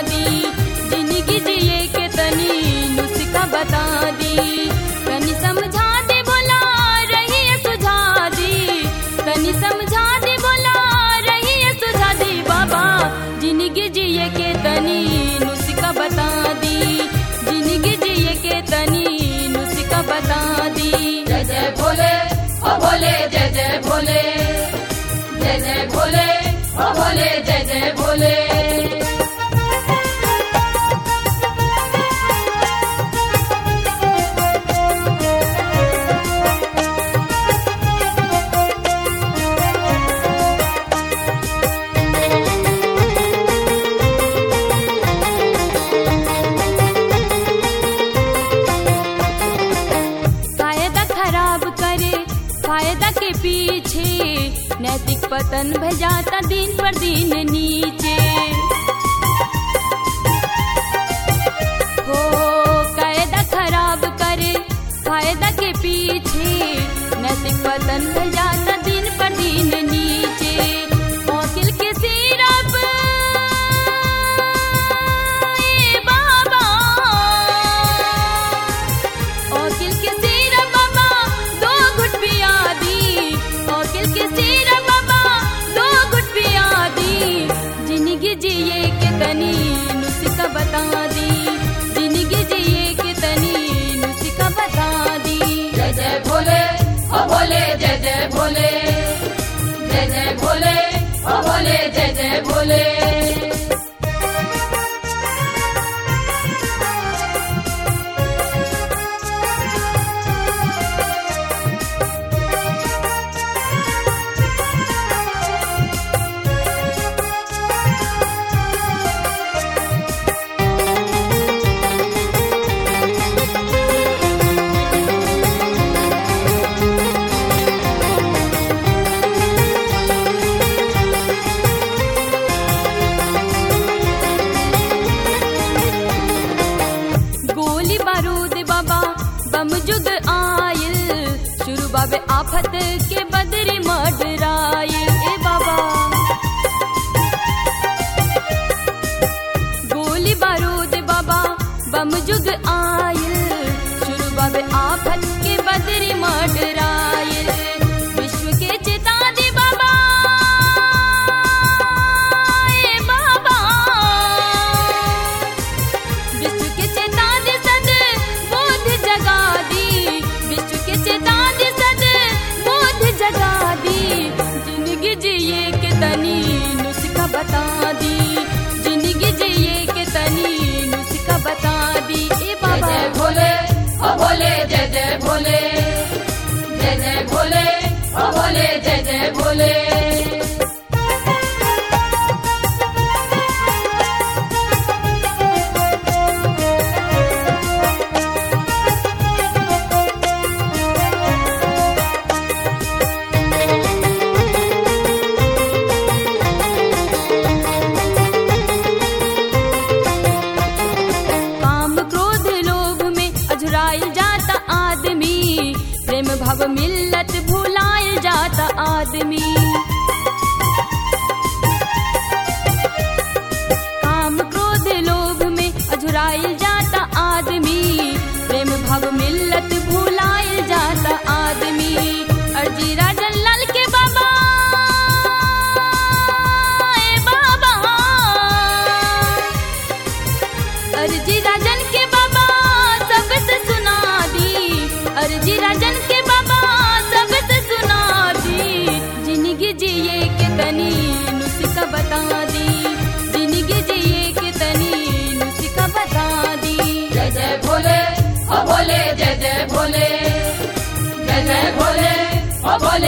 दी, जिंदगी जिए के तनी नुस्खा बता दी, तनी समझा दे बोला रही सुझा दी, तनी समझा दे बोला रही सुझा दी बाबा, जिंदगी जिए के तनी नुस्खा बता दी, जिंदगी जिए के तनी नुस्खा बता दी। जय जय भोले ओ भोले, जय जय भोले, जय जय भोले ओ भोले, जय जय भोले। फायदा के पीछे नैतिक पतन भय जाता दिन पर दिन नीचे, हो कायदा खराब करे फायदा के पीछे नैतिक पतन भय जाता दिन पर दिन नीचे। वकील के सिरप बाबा, वकील के सिरप बाबा दो घुट पिया दी, वकील के सिरप बाबा दो घुट पिया दी, जिंदगी जिए के तनी नुस्खा बता दी, जिंदगी जिए के तनी नुस्खा बता दी। जय जय भोले ओ भोले, जय जय भोले, जय जय भोले ओ भोले, जय जय भोले। गोली बारूद बाबा बम जुग आयल, शुरू बाबे आफत के बदरी मडरायल ए बाबा। गोली बारूद बाबा बम जुग आयल, शुरू बाबे आफत के बदरी मडरायल, विश्व के चेता दे बाबा ए बाबा, विश्व के चेता दे सद बोध जगा दी, विश्व के चेता दे सद बोध जगा दी, जिंदगी जिए के तनी नुस्खा बता दी, जिंदगी जिए के तनी नुस्खा बता दी ए बाबा। जय भोले ओ भोले, जय जय भोले, जय जय भोले ओ भोले, जय जय भोले। काम क्रोध लोभ में अझुराइल जाता आदमी, प्रेम भाव मिल्लत भुलाइल जाता आदमी। काम क्रोध लोभ में अझुराइल जाता आदमी, प्रेम भाव मिल्लत भुलाइल जाता आदमी। अर्जी राजन लाल के बाबा ए बाबा, अर्जी राजन के बाबा सबसे सुना दी, अर्जी राजन के बाबा सबसे सुना दी, जिंदगी जिए के तनी नुस्खा बता दी, जिंदगी जिए के तनी नुस्खा बता दी। जय जय भोले ओ भोले, जय जय भोले, जय जय भोले ओ भोले,